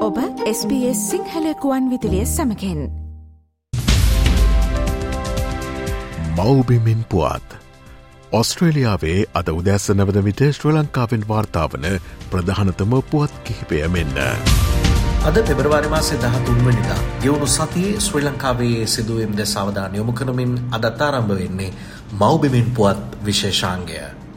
ඔබ SBS සිංහල කුවන් විදුලිය සමගින් මව්බිමින් පුවත් ඔස්ට්‍රේලියාවේ අද උදැසන වන විට ශ්‍රී ලංකාවෙන් වාර්තාවන ප්‍රධානතම පුවත් කිහිපය මෙන්න. අද පෙබරවාරි මාසේ 13 වෙනිදා ගෙවුණු සතියේ ශ්‍රී ලංකාවේ සිදුවීම් දැස අවධානය යොමු කරමින් අදත් ආරම්භ වෙන්නේ මව්බිමින් පුවත් විශේෂාංගය.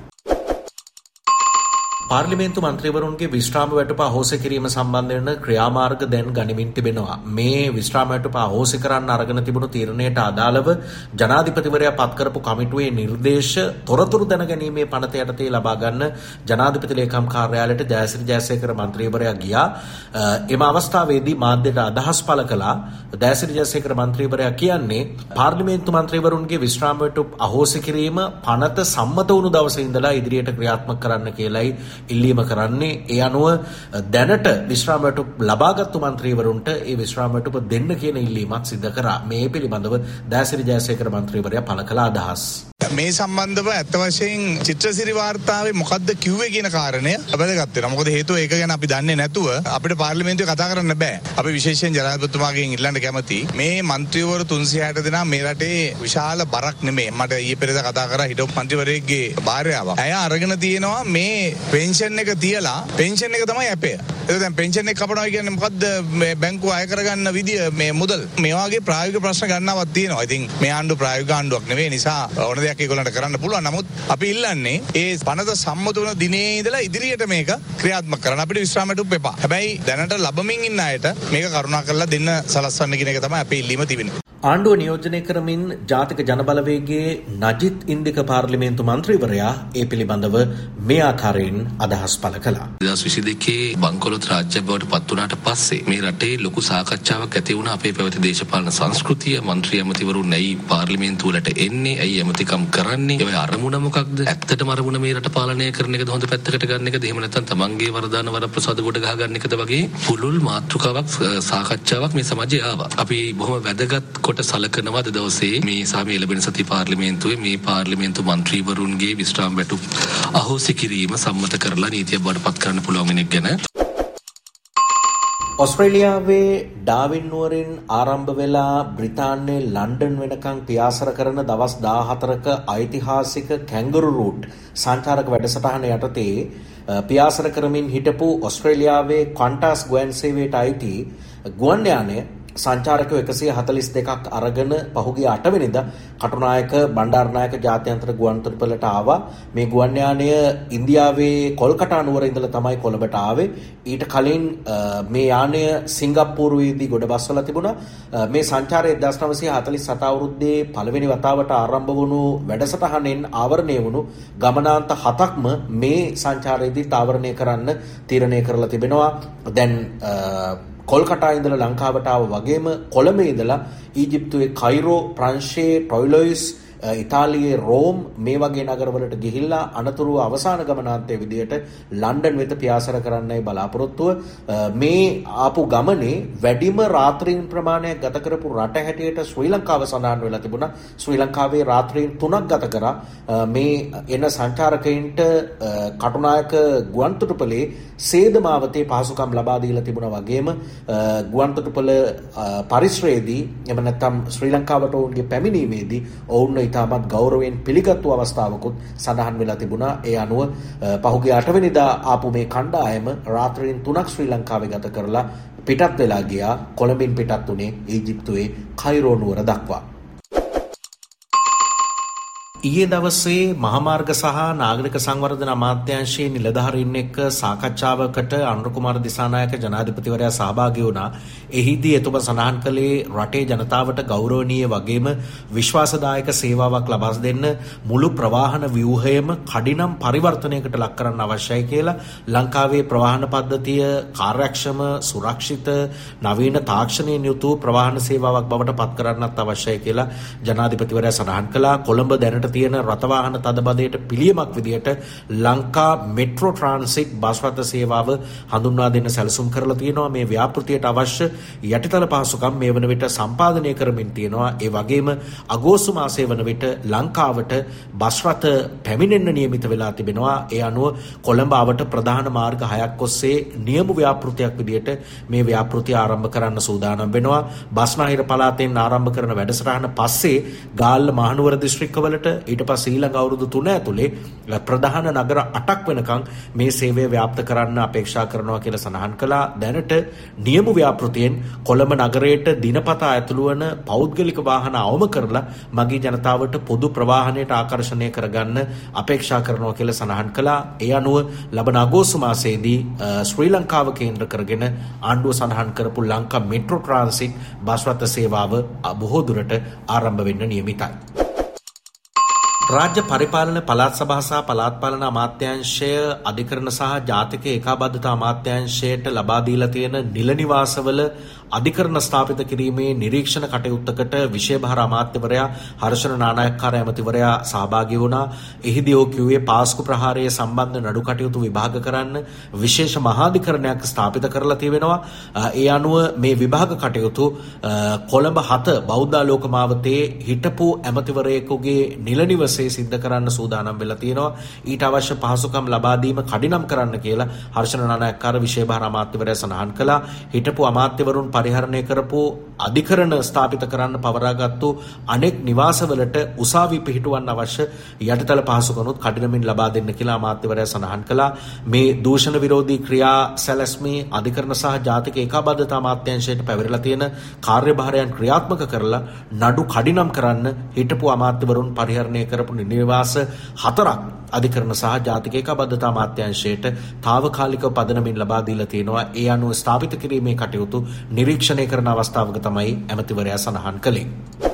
පාර්ලිමේන්තු මන්ත්‍රීවරුන්ගේ විශ්‍රාම වැටුප අහෝසි කිරීම සම්බන්ධයෙන් ක්‍රියාමාර්ග දැන් ගනිමින් තිබෙනවා. මේ විශ්‍රාම වැටුප අහෝසි කරන්න අරගෙන තිබුණු තීරණයට අදාළව ජනාධිපතිවරයා පත් කරපු කමිටුවේ නිර්දේශ තොරතුරු දැනගැනීමේ පනත යටතේ ලබා ගන්න ජනාධිපති ලේකම් කාර්යාලයට ජයසිරි ජයසේකර මන්ත්‍රීවරයා ගියා. එම අවස්ථාවේදී මාධ්‍යට අදහස් පළ කළා. ජයසිරි ජයසේකර මන්ත්‍රීවරයා කියන්නේ පාර්ලිමේන්තු මන්ත්‍රීවරුන්ගේ විශ්‍රාම වැටුප අහෝසි කිරීම පනත සම්මත වුණු දවසේ ඉඳලා ඉදිරියට ක්‍රියාත්මක කරන්න කියලායි ඉල්ලීම කරන්නේ. ඒ අනුව දැනට විශ්‍රාම වැටුප ලබාගත්තු මන්ත්‍රීවරුන්ට ඒ විශ්‍රාම වැටුප දෙන්න කියන ඉල්ලීමක් සිදු කරා. මේ පිළිබඳව දයාසිරි ජයසේකර මන්ත්‍රීවරයා පළ කළ අදහස්. මේ සම්බන්ධව ඇත්ත වශයෙන් චිත්‍රසිරි වාර්තාවේ මොකද්ද කිව්වේ කියන කාරණය වැදගත් වෙනවා. මොකද හේතුව ඒක ගැන අපි දන්නේ නැතුව අපිට පාර්ලිමේන්තුවේ කතා කරන්න බෑ. අපි විශේෂයෙන් ජනාධිපතිතුමාගෙන් ඉල්ලන්න කැමති මේ මන්ත්‍රීවරු 360 දෙනා මේ රටේ විශාල බරක් නෙමෙයි. මට ඊයේ පෙරේදා කතා කරා හිටපු මන්ත්‍රීවරයෙක්ගේ භාර්යාවක්. ඇය අරගෙන තියෙනවා මේ පෙන්ෂන් එක තියලා පෙන්ෂන් එක තමයි අපේ. ඒක දැන් පෙන්ෂන් එක කපනවා කියන්නේ මොකද්ද මේ බැංකුව අය කරගන්න විදිය මේ මුදල්. මේ වගේ ප්‍රායෝගික ප්‍රශ්න ගන්නවක් තියෙනවා. ඉතින් මේ ආණ්ඩුව ප්‍රායෝගික ආණ්ඩුවක් නෙවෙයි නිසා ඕන දෙයක් ඒගොල්ලන්ට කරන්න පුළුවන්. නමුත් අපි ඉල්ලන්නේ ඒ පනත සම්මත වුණ දිනේ ඉඳලා ඉදිරියට මේක ක්‍රියාත්මක කරන්න. අපිට විශ්‍රාම වැටුප් එපා. හැබැයි දැනට ලැබමින් ඉන්න අයට මේක කරුණාකරලා දෙන්න සලස්වන්න කියන එක තමයි අපේ ඉල්ලීම තිබෙන්නේ. ආණ්ඩුව නියෝජනය කරමින් ජාතික ජනබලවේගයේ නජිත් ඉන්දික පාර්ලිමේන්තු මන්ත්‍රීවරයා ඒ පිළිබඳව මේ ආකාරයෙන් අදහස් පළ කළා. 2022 බංකොලොත් රාජ්‍ය බවට පත් වුණාට පස්සේ මේ රටේ ලොකු සාකච්ඡාවක් ඇති වුණා අපේ පැවති දේශපාලන සංස්කෘතිය. මන්ත්‍රී ඇමතිවරුන් නැයි පාර්ලිමේන්තුව වලට එන්නේ, ඇයි ඇමතිකම් කරන්නේ, ඒ අරමුණ මොකක්ද? ඇත්තටම අරමුණ මේ රට පාලනය කරන එකද, හොඳ පැත්තකට ගන්න එකද, එහෙම නැත්නම් තමන්ගේ වරදාන වරප්‍රසාද ගොඩ ගහ ගන්න එකද වගේ පුළුල් මාතෘකාවක් සාකච්ඡාවක් මේ සමාජයේ ආවා. අපි බොහොම වැදගත් සලකනවා අද දවසේ මේ සාමයේ ලැබෙන සති පාර්ලිමේන්තුවේ මේ පාර්ලිමේන්තු මන්ත්‍රීවරුන්ගේ විශ්‍රාම වැටුප් අහෝසි කිරීම සම්මත කරලා නීතියක් බවට පත් කරන්න පුළුවන් වෙන එක ගැන. ඔස්ට්‍රේලියාවේ ඩාවින් නුවරින් ආරම්භ වෙලා බ්‍රිතාන්‍යයේ ලන්ඩන් වෙනකන් පියාසර කරන දවස් 14ක ඓතිහාසික කැංගරු රූට් සංචාරක වැඩසටහන යටතේ පියාසර කරමින් හිටපු ඔස්ට්‍රේලියාවේ ක්වන්ටස් ගුවන් සේවයට අයිති ගුවන් යානය සංචාරකයෝ 142ක් අරගෙන පහුගිය 8 වෙනිදා කටුනායක බණ්ඩාරනායක ජාත්‍යන්තර ගුවන්තොටුපළට ආවා. මේ ගුවන් යානය ඉන්දියාවේ කොල්කටා නුවර ඉඳලා තමයි කොළඹට ආවේ. ඊට කලින් මේ යානය සිංගප්පූරුවේදී ගොඩබස්වලා තිබුණා. මේ සංචාරය 1947 අවුරුද්දේ පළවෙනි වතාවට ආරම්භ වුණු වැඩසටහනෙන් ආවරණය වුණු ගමනාන්ත 7ක්ම මේ සංචාරයේදී ආවරණය කරන්න තීරණය කරලා තිබෙනවා. දැන් කොල්කටා ඉඳලා ලංකාවට ආව වගේම කොළඹ ඉඳලා ඊජිප්තුවේ කයිරෝ, ප්‍රංශයේ ටොයිලොයිස්, ඉතාලියේ රෝම් මේ වගේ නගරවලට ගිහිල්ලා අනතුරුව අවසාන ගමනාන්තයේ විදියට ලන්ඩන් වෙත පියාසර කරන්නයි බලාපොරොත්තුව. මේ ආපු ගමනේ වැඩිම රාත්‍රීන් ප්‍රමාණයක් ගත කරපු රට හැටියට ශ්‍රී ලංකාව සඳහන් වෙලා තිබුණා. ශ්‍රී ලංකාවේ රාත්‍රීන් 3ක් ගත කරා. මේ එන සංචාරකයින්ට කටුනායක ගුවන්තොටුපළේ සේදමාවතේ පහසුකම් ලබා දීලා තිබුණා. වගේම ගුවන්තොටුපළ පරිශ්‍රයේදී එහෙම නැත්නම් ශ්‍රී ලංකාවට ඔවුන්ගේ පැමිණීමේදී ඔවුන් ඉතාමත් ගෞරවයෙන් පිළිගත්තු අවස්ථාවකුත් සඳහන් වෙලා තිබුණා. ඒ අනුව පහුගිය 8 වෙනිදා ආපු මේ කණ්ඩායම රාත්‍රීන් 3ක් ශ්‍රී ලංකාවේ ගත කරලා පිටත් වෙලා ගියා. කොළඹින් පිටත් වුණේ ඊජිප්තුවේ කයිරෝ නුවර දක්වා. ඊයේ දවසේ මහමාර්ග සහ නාගරික සංවර්ධන අමාත්‍යාංශයේ නිලධාරීන් එක්ක සාකච්ඡාවකට අනුර කුමාර දිසානායක ජනාධිපතිවරයා සහභාගී වුණා. එහිදී එතුමා සඳහන් කළේ රටේ ජනතාවට ගෞරවනීය වගේම විශ්වාසදායක සේවාවක් ලබා දෙන්න මුළු ප්‍රවාහන ව්‍යුහයම කඩිනම් පරිවර්තනයකට ලක් කරන්න අවශ්‍යයි කියලා. ලංකාවේ ප්‍රවාහන පද්ධතිය කාර්යක්ෂම, සුරක්ෂිත, නවීන තාක්ෂණයෙන් යුතු ප්‍රවාහන සේවාවක් බවට පත් කරන්නත් අවශ්‍යයි කියලා ජනාධිපතිවරයා සඳහන් කළා. කොළඹ දැනට තියෙන රථවාහන තදබදයට පිළියමක් විදියට ලංකා මෙට්‍රෝ ට්‍රාන්සිට් බස් රථ සේවාව හඳුන්වා දෙන්න සැලසුම් කරලා තියෙනවා. මේ ව්‍යාපෘතියට අවශ්‍ය යටිතල පහසුකම් මේ වන විට සම්පාදනය කරමින් තියෙනවා. ඒ වගේම අගෝස්තු මාසයේ වන විට ලංකාවට බස් රථ පැමිණෙන්න නියමිත වෙලා තිබෙනවා. ඒ අනුව කොළඹ අවට ප්‍රධාන මාර්ග 6ක් ඔස්සේ නියම ව්‍යාපෘතියක් විදියට මේ ව්‍යාපෘතිය ආරම්භ කරන්න සූදානම් වෙනවා. බස්නාහිර පළාතෙන් ආරම්භ කරන වැඩසටහන පස්සේ ගාල්ල මහනුවර දිස්ත්‍රික්කවලට ඊට පස්සේ ඊළඟ අවුරුදු 3 ඇතුලේ ප්‍රධාන නගර 8ක් වෙනකන් මේ සේවය ව්‍යාප්ත කරන්න අපේක්ෂා කරනවා කියලා සඳහන් කළා. දැනට නියම ව්‍යාපෘතියෙන් කොළඹ නගරයට දිනපතා ඇතුළු වන පෞද්ගලික වාහන අවම කරලා මගී ජනතාවට පොදු ප්‍රවාහනයට ආකර්ෂණය කරගන්න අපේක්ෂා කරනවා කියලා සඳහන් කළා. ඒ අනුව ලබන අගෝස්තු මාසයේදී ශ්‍රී ලංකාව කේන්ද්‍ර කරගෙන ආණ්ඩුව සඳහන් කරපු ලංකා මෙට්‍රෝ ට්‍රාන්සිට් බස් රථ සේවාව බොහෝ දුරට ආරම්භ වෙන්න නියමිතයි. රාජ්‍ය පරිපාලන පළාත් සභා සහ පළාත් පාලන අමාත්‍යාංශය අධිකරණ සහ ජාතික ඒකාබද්ධතා අමාත්‍යාංශයට ලබා දීලා තියෙන නිල නිවාසවල අධිකරණ ස්ථාපිත කිරීමේ නිරීක්ෂණ කටයුත්තකට විශේෂ අමාත්‍යවරයා හර්ෂණ නානායක්කාර ඇමතිවරයා සහභාගී වුණා. එහිදී ඔහු කිව්වේ පාස්කු ප්‍රහාරයේ සම්බන්ධ නඩු කටයුතු විභාග කරන්න විශේෂ මහාධිකරණයක් ස්ථාපිත කරලා තියෙනවා. ඒ අනුව මේ විභාග කටයුතු කොළඹ 7 බෞද්ධාලෝක මාවතේ හිටපු ඇමතිවරයෙකුගේ නිල නිවසේ සිද්ධ කරන්න සූදානම් වෙලා තියෙනවා. ඊට අවශ්‍ය පහසුකම් ලබා දීම කඩිනම් කරන්න කියලා හර්ෂණ නානායක්කාර විශේෂ අමාත්‍යවරයා සඳහන් කළා. හිටපු අමාත්‍යවරුන් පරිහරණය කරපු අධිකරණ ස්ථාපිත කරන්න පවරාගත්තු අනෙක් නිවාසවලට උසාවි පිහිටුවන්න අවශ්‍ය යටිතල පහසුකම්ුත් කඩිනමින් ලබා දෙන්න කියලා අමාත්‍යවරයා සඳහන් කළා. මේ දූෂණ විරෝධී ක්‍රියා සැලැස්මේ අධිකරණ සහ ජාතික ඒකාබද්ධතා අමාත්‍යාංශයට පැවරලා තියෙන කාර්යභාරයන් ක්‍රියාත්මක කරලා නඩු කඩිනම් කරන්න හිටපු අමාත්‍යවරුන් පරිහරණය කරපු නිවාස 4ක් අධිකරණ සහ ජාතික ඒකාබද්ධතා අමාත්‍යාංශයට తాවකාලිකව පදනමින් ලබා දීලා තියෙනවා. ඒ අනුව ස්ථාපිත කිරීමේ කටයුතු නිරීක්ෂණය කරන අවස්ථාවක තමයි ඇමතිවරයා සඳහන් කළේ.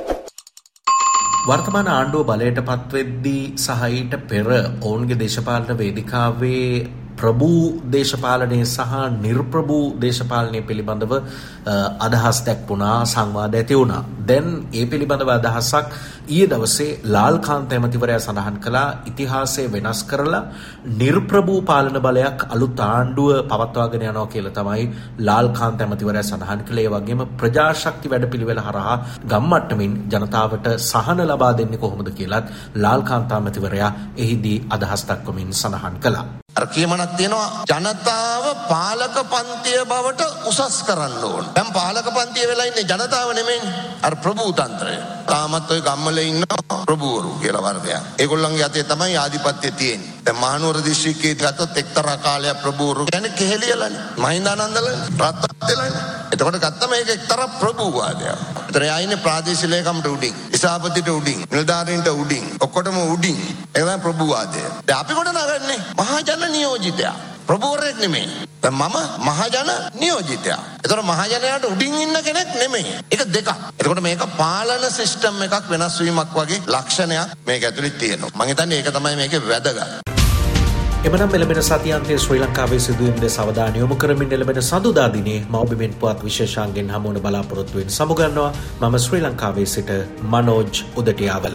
වර්තමාන ආණ්ඩුව බලයට පත්වෙද්දී සහ ඊට පෙර ඔවුන්ගේ දේශපාලන වේදිකාවේ ප්‍රභූ දේශපාලනය සහ නිර්ප්‍රභූ දේශපාලනය පිළිබඳව අදහස් දැක්වුණා, සංවාද ඇති වුණා. දැන් ඒ පිළිබඳව අදහසක් ඊයේ දවසේ ලාල්කාන්ත ඇමතිවරයා සඳහන් කළා. ඉතිහාසය වෙනස් කරලා නිර්ප්‍රභූ පාලන බලයක් අලුත් ආණ්ඩුව පවත්වාගෙන යනවා කියලා තමයි ලාල්කාන්ත ඇමතිවරයා සඳහන් කළේ. ඒ වගේම ප්‍රජාශක්ති වැඩපිළිවෙල හරහා ගම්මට්ටමින් ජනතාවට සහන ලබා දෙන්නේ කොහොමද කියලාත් ලාල්කාන්ත ඇමතිවරයා එහිදී අදහස් දක්වමින් සඳහන් කළා. අර කියමනක් තියෙනවා ජනතාව පාලක පන්තිය බවට උසස් කරන්න ඕන. දැන් පාලක පන්තිය වෙලා ඉන්නේ ජනතාව නෙමෙයි. අර ප්‍රභූ තන්ත්‍රය. තාමත් ඔය ගම්වල ඉන්න ප්‍රභූවරු කියලා වර්ගයක්. ඒගොල්ලන්ගේ අතේ තමයි ආධිපත්‍යය තියෙන්නේ. දැන් මහනුවර දිස්ත්‍රික්කයේ ගත්තොත් එක්තරා කාලයක් ප්‍රභූවරු කියන්නේ කෙහෙලියලානේ. මහින්දානන්දලානේ. රත්තරන්ලානේ. එතකොට ගත්තම මේක එක්තරා ප්‍රභූවාදයක්. ඒතර යයිනේ ප්‍රාදේශීය ලේකම්ට උඩින්, ඉසාපතිට උඩින්, නිලධාරීන්ට උඩින්, ඔක්කොටම උඩින්. ඒක තමයි ප්‍රභූවාදය. දැන් අපි කොට නගන්නේ මහජන නියෝජිතයා. ප්‍රභූවරයෙක් නෙමෙයි. දැන් මම මහජන නියෝජිතයා. ඒතර මහජනයාට උඩින් ඉන්න කෙනෙක් නෙමෙයි. ඒක දෙකක්. එතකොට මේක පාලන සිස්ටම් එකක් වෙනස් වීමක් වගේ ලක්ෂණයක් මේක ඇතුලේ තියෙනවා. මම හිතන්නේ ඒක තමයි මේකේ වැදගත්. එමනම් මෙලබෙන සතියන්තයේ ශ්‍රී ලංකාවේ සිදුවීම් දෙස අවධානය යොමු කරමින් එළඹෙන සඳුදා දිනේ මව්බිමෙන් පුවත් විශේෂාංගෙන් හමුවන බලාපොරොත්තු වෙන සමුගන්නවා. මම ශ්‍රී ලංකාවේ සිට මනෝජ් උදටියාවල.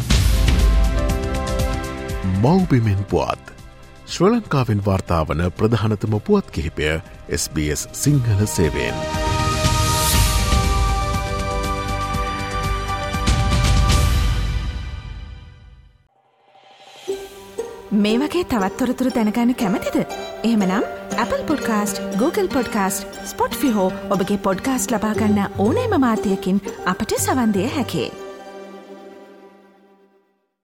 මව්බිමෙන් පුවත් ශ්‍රී ලංකාවෙන් වාර්තා වන ප්‍රධානතම පුවත් කිහිපය SBS සිංහල සේවයෙන්. මේ වගේ තවත් තොරතුරු දැනගන්න කැමතිද? එහෙමනම් Apple Podcast, Google Podcast, Spotify හෝ ඔබගේ පොඩ්කාස්ට් ලබා ගන්න ඕනෑම මාධ්‍යයකින් අපට සවන් දිය හැකියි.